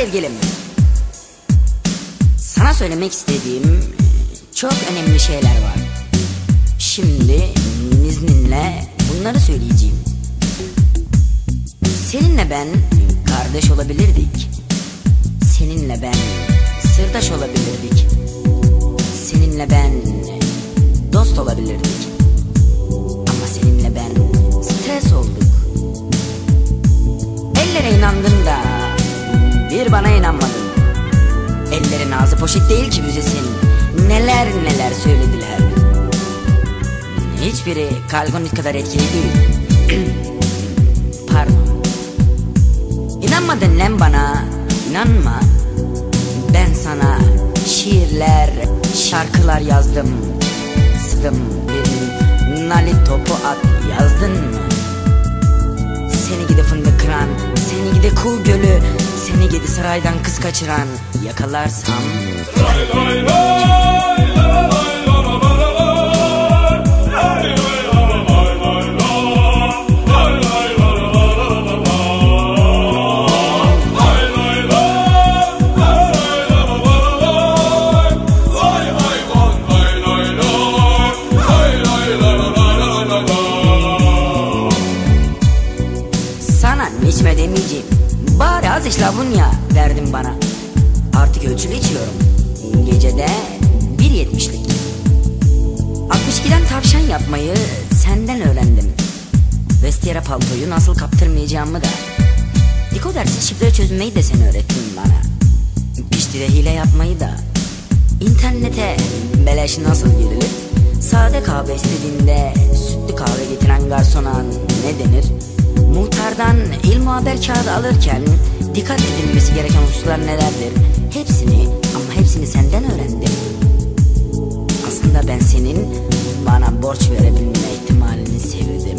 sevgilim, sana söylemek istediğim çok önemli şeyler var. Şimdi izninle bunları söyleyeceğim. Seninle ben kardeş olabilirdik. Seninle ben sırdaş olabilirdik. Seninle ben dost olabilirdik. Ama seninle ben stres olduk. Ellere inandın da bir bana inanmadın. Ellerin ağzı poşet değil ki büzesin. Neler neler söylediler. Hiçbiri Kalgonit kadar etkili değil. Pardon. İnanmadın lan bana. İnanma. Ben sana şiirler, şarkılar yazdım. Sıdım bir nalit topu at yazdın mı? Seni gidi fındık kıran, seni gidi kuğu gölü, seni gidi saraydan kız kaçıran yakalarsam sana içme demeyeceğim. Bari az iç lavunya verdin bana. Artık ölçülü içiyorum. Gecede 1.70'lik. 62'den tavşan yapmayı senden öğrendim. Vestiyer paltoyu nasıl kaptırmayacağımı da. Dikodersiz şifre çözmeyi de sen öğrettin bana. Piştide hile yapmayı da. İnternete beleş nasıl girilir? Sade kahve istediğinde sütlü kahve getiren garsona ne denir? Muhtardan ilmu haber kağıdı alırken dikkat edilmesi gereken hususlar nelerdir? Hepsini ama hepsini senden öğrendim. Aslında ben senin bana borç verebilme ihtimalini sevdim.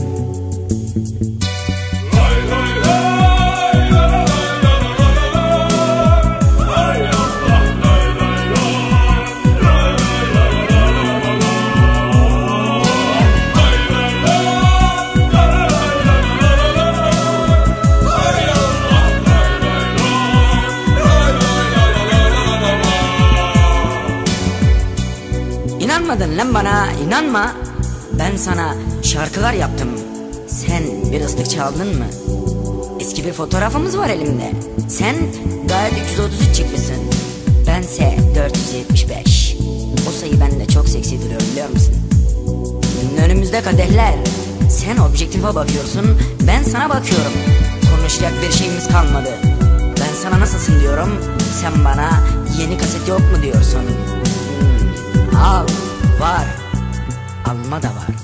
İnanmadın lan bana, inanma. Ben sana şarkılar yaptım. Sen bir ıslık çaldın mı? Eski bir fotoğrafımız var elimde. Sen gayet 333 çıkmışsın. Bense 475. O sayı bende çok seksi duruyor biliyor musun? Önümüzde kadehler. Sen objektife bakıyorsun, ben sana bakıyorum. Konuşacak bir şeyimiz kalmadı. Ben sana nasılsın diyorum, sen bana yeni kaset yok mu diyorsun. Al, var. Alma da var.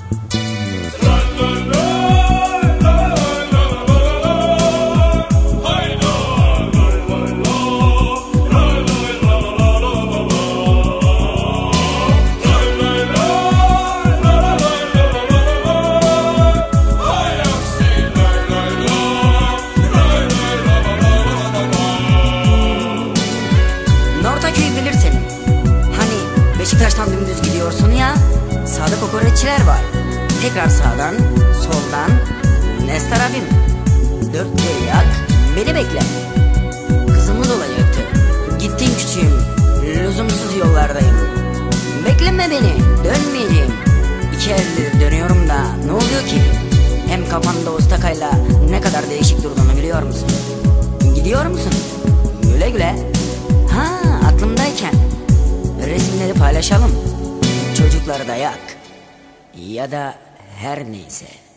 Nortaköy bilirsin. Beşiktaş'tan dümdüz gidiyorsun ya, sağda kokoreççiler var. Tekrar sağdan, soldan, Nestar abim. 4 kere yak, beni bekle. Kızımız olacaktı. Gittin küçüğüm, lüzumsuz yollardayım. Bekleme beni, dönmeyeceğim. 2 eldir dönüyorum da ne oluyor ki? Hem kafanda ustakayla ne kadar değişik durduğunu biliyor musun? Gidiyor musun? Güle güle. Ha, aklımdayken resimleri paylaşalım. Çocukları da yak. Ya da her neyse.